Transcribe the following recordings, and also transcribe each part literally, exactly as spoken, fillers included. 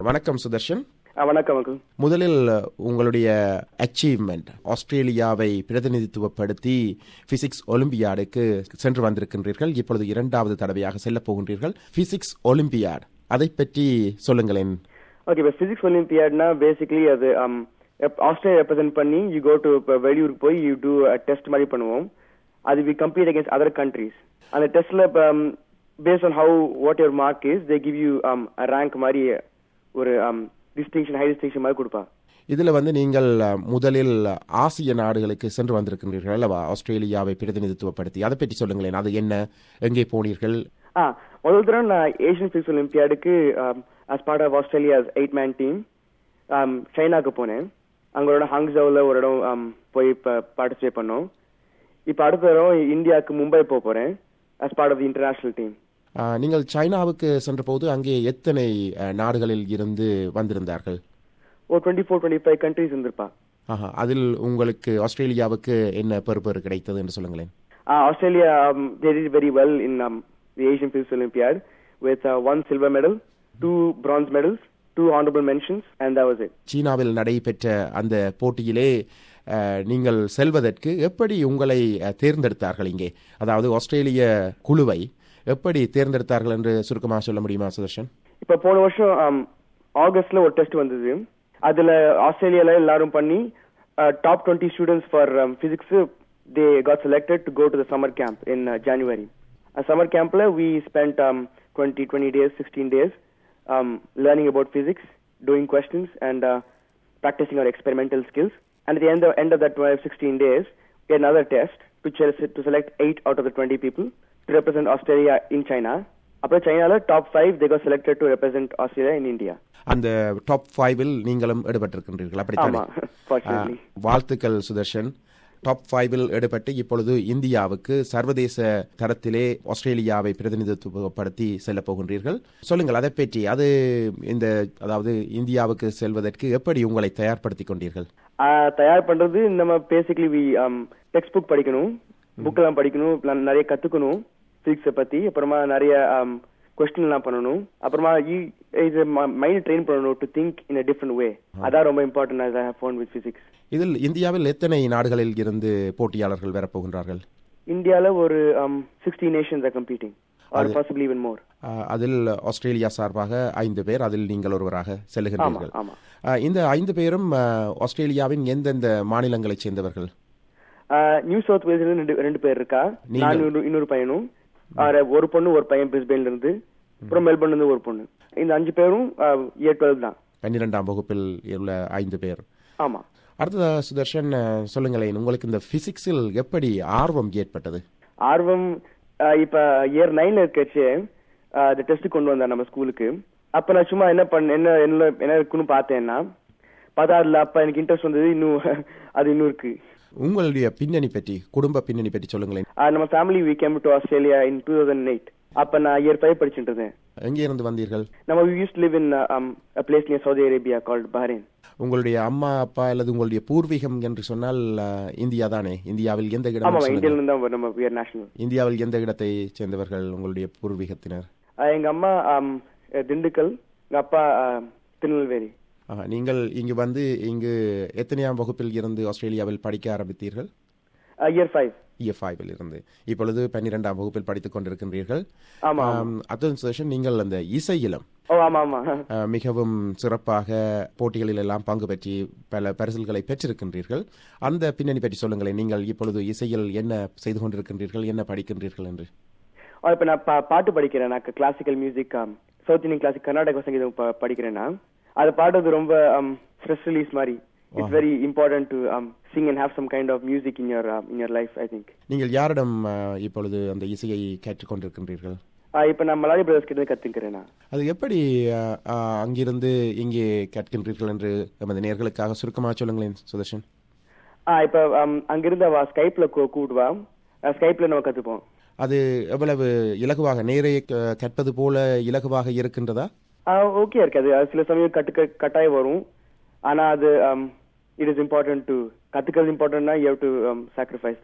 வணக்கம் சுதர்ஷன். வணக்கம் வணக்கம். முதலில் உங்களுடைய அச்சீவ்மெண்ட், ஆஸ்திரேலியாவை பிரதிநிதித்துவப்படுத்தி பிசிக்ஸ் ஒலிம்பியாடுக்கு சென்று வந்திருக்கின்றீர்கள். இப்பொழுது இரண்டாவது தடவையாக செல்ல போகின்றீர்கள். பிசிக்ஸ் ஒலிம்பியாட், அதை பற்றி சொல்லுங்களேன். ஓகே, இப்போ பிசிக்ஸ் ஒலிம்பியாட்னா பேசிக்கலி அது ஆஸ்திரேலியா ரெப்ரசென்ட் பண்ணி யூ கோ டு வெளியூருக்கு போய் யூ டூ டெஸ்ட் மாதிரி பண்ணுவோம். அது we compete against other countries. அந்த டெஸ்ட்ல based on how what your mark is they give you rank மாதிரி ஒரு டிஸ்டிங்ஷன், ஹை டிஸ்டிங்ஷன் மாதிரி கொடுப்பா. இதுல வந்து நீங்கள் முதலில் ஆசிய நாடுகளுக்கு சென்று வந்திருக்கின்றீர்கள் அல்லவா, ஆஸ்திரேலியாவை பிரதிநிதித்துவப்படுத்தி. அதை பற்றி சொல்லுங்களேன். அது என்ன, எங்கே போனீர்கள்? ஆ முதல் தடவை நான் ஏஷியன் பிசிக்ஸ் ஒலிம்பியாடுக்கு as part of Australia's eight man team சைனாக்கு போனேன். அங்களோட ஹாங்ஸோவில் ஒரு இடம் போய் பார்ட்டிசிபேட் பண்ணோம். இப்போ அடுத்த தடவை இந்தியாவுக்கு மும்பை போக போறேன் as part of the international team. நீங்கள் சைனாவுக்கு சென்ற போது அங்கே எத்தனை நாடுகளில் இருந்து வந்திருந்தார்கள்? ஒரு twenty four twenty five countries இருந்திருப்பா. அதில் உங்களுக்கு ஆஸ்திரேலியாவுக்கு என்ன பெறுபேறு கிடைத்தது என்று சொல்லுங்களேன். Australia they did very well in um, the Asian Physics Olympiad with uh, one silver medal, two bronze medals, two honorable mentions, and that was it. சீனாவில் நடைபெற்ற அந்த போட்டியிலே நீங்கள் செல்வதற்கு எப்படி உங்களை தேர்ந்தெடுத்தார்கள்? இங்கே அதாவது ஆஸ்திரேலிய குழுவை எப்படி தேர்ந்தெடுத்தார்கள் என்று சுருக்கமாக சொல்ல முடியுமா சுதர்ஷன்? இப்ப போன வருஷம் ஆகஸ்ட்ல ஒரு டெஸ்ட் வந்தது. அதுல ஆஸ்திரேலியால எல்லாரும் பண்ணி top twenty students for physics they got selected to go to the summer camp in uh, January. A summer camp la we spent um, twenty twenty days, sixteen days um, learning about physics, doing questions and uh, practicing our experimental skills. And at the end of, end of that twelve, sixteen days, we had another test to, ch- to select eight out of the twenty people to represent Australia in China. Appo China la top five they got selected to represent Australia in India. அந்த top ஃபைவில் நீங்களும் எடுபட்டிருக்கின்றீர்கள், அப்படித்தானே? Fortunately. வாழ்த்துக்கள் Sudarshan. Top ஃபைவில் எடுபட்டு இப்பொழுது இந்தியாவுக்கு சர்வதேச தரத்திலே ஆஸ்திரேலியாவை பிரதிநிதித்துவப்படுத்தி செல்ல போகின்றீர்கள். சொல்லுங்கள் அதை பற்றி. அது இந்த அதாவது இந்தியாவுக்கு செல்வதற்கு எப்படி உங்களை தயார்படுத்திக் கொண்டீர்கள்? தயார் பண்றது நம்ம பேசிக்கலி டெக்ஸ்ட் புக் படிக்கணும், புக் எல்லாம் படிக்கணும், நிறைய கத்துக்கணும் பிசிக்ஸை பத்தி. அப்புறமா நிறைய கொஸ்டின் எல்லாம் பண்ணணும். அப்புறமா மைண்ட் ட்ரெயின் பண்ணணும் to think in a different way. அதான் ரொம்ப important as I have found with physics. இதில் இந்தியாவில் எத்தனை நாடுகளில் இருந்து போட்டியாளர்கள் வரப்போகின்றார்கள்? இந்தியால ஒரு sixty nations are competing or possibly even more. அதில் ஆஸ்திரேலியா சார்பாக ஐந்து பேர், அதில் நீங்கள் ஒருவராக செல்லுகின்றீர்கள். இந்த ஐந்து பேரும் ஆஸ்திரேலியாவின் எந்தெந்த மாநிலங்களைச் சேர்ந்தவர்கள்? நியூ சவுத் வேல்ஸ்ல ரெண்டு பேர் இருக்கா, நான் இன்னொரு பையனும், ஒரு பொண்ணு ஒரு பையன் பிரிஸ்பேன்ல இருந்து, அப்புறம் மெல்பர்ன்ல இருந்து ஒரு பொண்ணு. இந்த அஞ்சு பேரும் இயர் டுவெல்வ் தான், பன்னிரெண்டாம் வகுப்பில் உள்ள ஐந்து பேர். ஆமா. அடுத்த சுதர்ஷன் சொல்லுங்களேன், உங்களுக்கு இந்த பிசிக்ஸில் எப்படி ஆர்வம் ஏற்பட்டது? ஆர்வம் இப்ப இயர் நைன்ல இருக்கச்சு அந்த டெஸ்ட் கொண்டு வந்தா நம்ம ஸ்கூலுக்கு. அப்ப நான் சும்மா என்ன பண்ண என்ன என்ன இருக்குன்னு பார்த்தேன்னா பார்த்தா அதுல அப்ப எனக்கு இன்ட்ரெஸ்ட் வந்தது. இன்னும் அது இன்னும் இருக்கு. உங்களுடைய பின்னணி பற்றி, குடும்ப பின்னணி பற்றி சொல்லுங்களேன். நம்ம family we came to Australia in two thousand eight. அப்ப நான் இயர் ஃபைவ் படிச்சுட்டு இருந்தேன். எங்கே இருந்து வந்தீர்கள்? நம்ம we used to live in um, a place near Saudi Arabia called Bahrain. உங்களுடைய அம்மா அப்பா அல்லது உங்களுடைய பூர்வீகம் என்று சொன்னால் இந்தியா தானே? இந்தியாவில் எந்த இடம்? ஆமா, இந்தியால இருந்து தான் நம்ம we are national. இந்தியாவில் எந்த இடத்தை சேர்ந்தவர்கள் உங்களுடைய பூர்வீகத்தினர்? எங்க அம்மா திண்டுக்கல், எங்க அப்பா திருநெல்வேலி. நீங்கள் இங்கு வந்து இங்கு எத்தனையாம் வகுப்பில் இருந்து ஆஸ்திரேலியாவில் படிக்க ஆரம்பித்தீர்கள்? Year five. இயர் ஃபைவில் இருந்து இப்பொழுது பன்னிரெண்டாம் வகுப்பில் படித்துக் கொண்டிருக்கின்றீர்கள். ஆமா. அத்துடன் நீங்கள் அந்த இசையிலும் மிகவும் சிறப்பாக போட்டிகளில் எல்லாம் பங்கு பெற்றி பல பரிசுகளை பெற்றிருக்கின்றீர்கள். அந்த பின்னணி பற்றி சொல்லுங்களேன். நீங்கள் இப்பொழுது இசையில் என்ன செய்து கொண்டிருக்கின்றீர்கள், என்ன படிக்கின்றீர்கள் என்று? இப்ப நான் பாட்டு படிக்கிறேன். நான் classical music, south Indian classic, Carnatic சங்கீதம் படிக்கிறேன்னா அதை பாடுறது ரொம்ப ஸ்ட்ரெஸ் ரிலீஸ் மாதிரி. It's very important to um, sing and have some kind of music in your uh, in your life, I think. நீங்கள் யாரிடம் இப்பொழுது அந்த இசையை கற்றுக் கொண்டிருக்கின்றீர்கள்? இப்ப நான் மலாடி பிரதர்ஸ் கிட்ட கத்துக்கிறேன். அது எப்படி அங்கிருந்து இங்கே கற்கின்றீர்கள் என்று நமது நேயர்களுக்காக சுருக்கமாக சொல்லுங்களேன் சுதர்ஷன். இப்ப அங்கிருந்து அவ ஸ்கைப்ல கூடுவா, ஸ்கைப்ல நம்ம கத்துப்போம். அது எவ்வளவு இலகுவாக, நேரே கற்பது போல இலகுவாக இருக்கின்றதா? ஓகே இருக்காது. சில சமயம் கட்டு கட்டாயம் வரும். ஆனா அது இட் இஸ் இம்பார்ட்டன்ட் டு கத்துக்கிறது இம்பார்ட்டன்ட்னா you have to sacrifice that.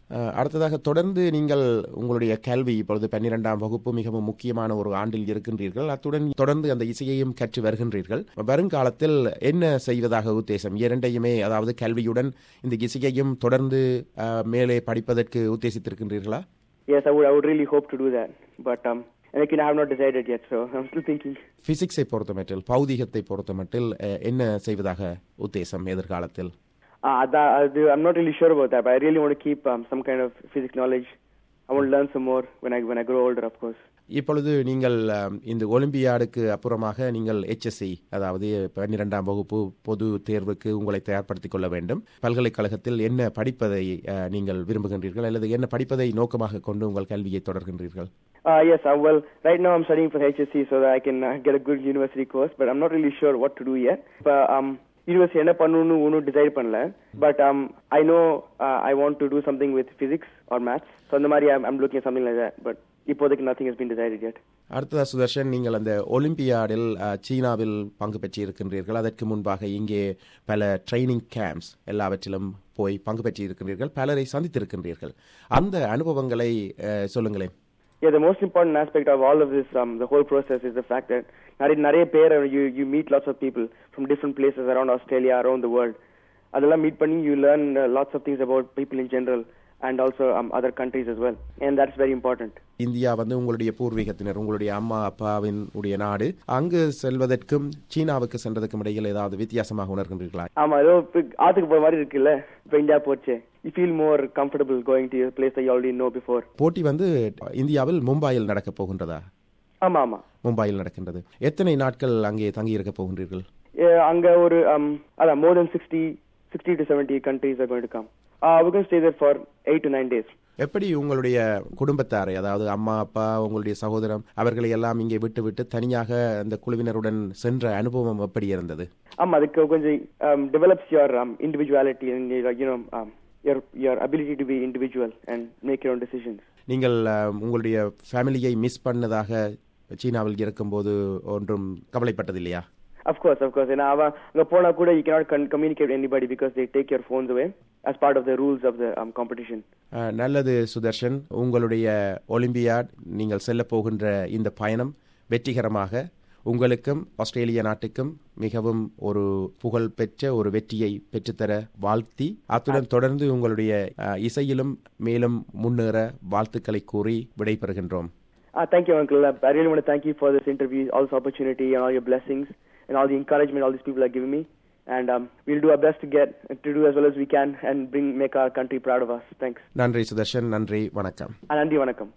அஹ், அடுத்ததாக தொடர்ந்து நீங்கள் உங்களுடைய கல்வி இப்பொழுது பன்னிரெண்டாம் வகுப்பு மிகவும் முக்கியமான ஒரு ஆண்டில் இருக்கின்றீர்கள். அத்துடன் தொடர்ந்து அந்த இசையையும் கற்று வருகின்றீர்கள். வருங்காலத்தில் என்ன செய்வதாக உத்தேசம்? இரண்டையுமே, அதாவது கல்வியுடன் இந்த இசையையும் தொடர்ந்து அஹ், மேலே படிப்பதற்கு உத்தேசித்திருக்கின்றீர்களா? Yes, I would, I would really hope to do that. But um, and again, I have not decided yet, so I'm still thinking. பிசிக்ஸை பொறுத்தமட்டில், பௌதிகத்தை பொறுத்தமட்டில் அஹ், என்ன செய்வதாக உத்தேசம் எதிர்காலத்தில்? Uh, that, uh, I'm not really sure about that, but I really want to keep um, some kind of physics knowledge. I want to learn some more when I when I grow older, of course. இப்பொழுது நீங்கள் அஹ், இந்த ஒலிம்பியாடுக்கு அப்புறமாக நீங்கள் HSC, அதாவது பன்னிரெண்டாம் வகுப்பு பொது தேர்வுக்கு உங்களை தயார்படுத்திக் கொள்ள வேண்டும். பல்கலைக்கழகத்தில் என்ன படிப்பதை அஹ், நீங்கள் விரும்புகின்றீர்கள், அல்லது என்ன படிப்பதை நோக்கமாக கொண்டு உங்கள் கல்வியை தொடர்கின்றீர்கள்? Uh, yes, uh, well, right now I'm studying for H S C so that I can uh, get a good university course, but I'm not really sure what to do yet. But um, university என்ன பண்ணனும்னு ஒன்னும் decide பண்ணல. But um, I know uh, I want to do something with physics or maths. So அந்த மாதிரி I'm, I'm looking at something like that. But இப்போதைக்கு nothing has been decided yet. அடுத்ததா சுதர்ஷன், நீங்கள் அந்த ஒலிம்பியாடில் அஹ், சீனாவில் பங்கு பெற்று இருக்கின்றீர்கள். அதற்கு முன்பாக இங்கே பல ட்ரைனிங் கேம்ப்ஸ் எல்லாவற்றிலும் போய் பங்கு பெற்று இருக்கின்றீர்கள். பலரை சந்தித்திருக்கின்றீர்கள். அந்த அனுபவங்களை அஹ், சொல்லுங்களேன். Yeah, the most important aspect of all of this, um, the whole process, is the fact that நிறைய நிறைய பேர் you you meet lots of people from different places around Australia, around the world. அதெல்லாம் meet பண்ணி you learn uh, lots of things about people in general and also um, other countries as well, and that's very important. India வந்து உங்களுடைய பூர்வீகத்தினர், உங்களுடைய அம்மா அப்பாவின் உடைய நாடு. அங்கு செல்வதற்கும் சீனாவுக்கு சென்றதற்கும் இடையில் ஏதாவது வித்தியாசமாக உணர்கின்றீர்களா? ஆமா, ஏதோ ஆத்துக்கு போற மாதிரி இருக்குல்ல. இப்ப இந்தியா போச்சு, you feel more comfortable going to a place that you already know before. போட்டி வந்து இந்தியாவில் மும்பையில் நடக்க போகின்றதா? ஆமா ஆமா, மும்பையில் நடக்கின்றது. எத்தனை நாட்கள் அங்கே தங்கி இருக்க போகின்றீர்கள்? Yeah, அங்க ஒரு um, அதான் more than sixty sixty to seventy countries are going to come. Uh, we're going to stay there for eight to nine days. எப்படி உங்களுடைய குடும்பத்தாரை, அதாவது அம்மா அப்பா உங்களுடைய சகோதரம் அவர்களை எல்லாம் இங்கே விட்டு விட்டு தனியாக அந்த குழுவினருடன் சென்ற அனுபவம் எப்படி இருந்தது? ஆமா, அதுக்கு கொஞ்சம் um, develops your um, individuality and your, you know um, your your ability to be individual and make your own decisions. நீங்கள் அஹ், உங்களுடைய ஃபேமிலியை மிஸ் பண்ணதாக சீனாவில் இருக்கும்போது ஒன்றும் கவலைப்பட்டது இல்லையா? Of course, of course. ஏன்னா அவன் அங்க போனா கூட you cannot con- communicate with anybody because they take your phones away as part of the rules of the um, competition. அஹ், நல்லது சுதர்ஷன், உங்களுடைய ஒலிம்பியாட் நீங்கள் செல்ல போகின்ற இந்த பயணம் வெற்றிகரமாக உங்களுக்கும் ஆஸ்திரேலிய நாட்டுக்கும் மிகவும் ஒரு புகழ் பெற்ற ஒரு வெற்றியை பெற்றுத்தர வாழ்த்தி, அத்துடன் தொடர்ந்து உங்களுடைய அஹ், இசையிலும் மேலும் முன்னேற வாழ்த்துக்களை கூறி விடைபெறுகின்றோம். Uh, thank you, Uncle. I really want to thank you for this interview, all this opportunity, and all your blessings, and all the encouragement all these people are giving me. And um, we'll do our best to get to do as well as we can and bring make our country proud of us. Thanks. நன்றி சுதர்ஷன், நன்றி, வணக்கம். Ah, நன்றி, வணக்கம்.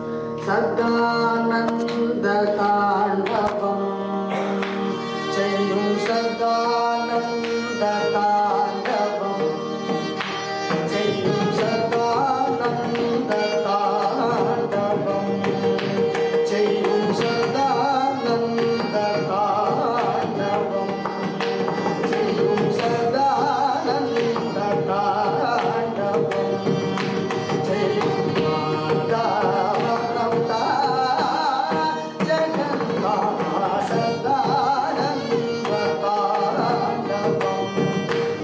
சதானந்த தாண்டவம் செய்யும் சதானந்த தாண்டவம் செய்யும் சதானந்த தாண்டவம் செய்யும் சதானந்த தாண்டவம் செய்யும் சதானந்த தாண்டவம் செய்யும் மாதவரம் தா ஜெகநாத சதானந்த தாண்டவம்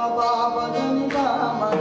பாபதனி காம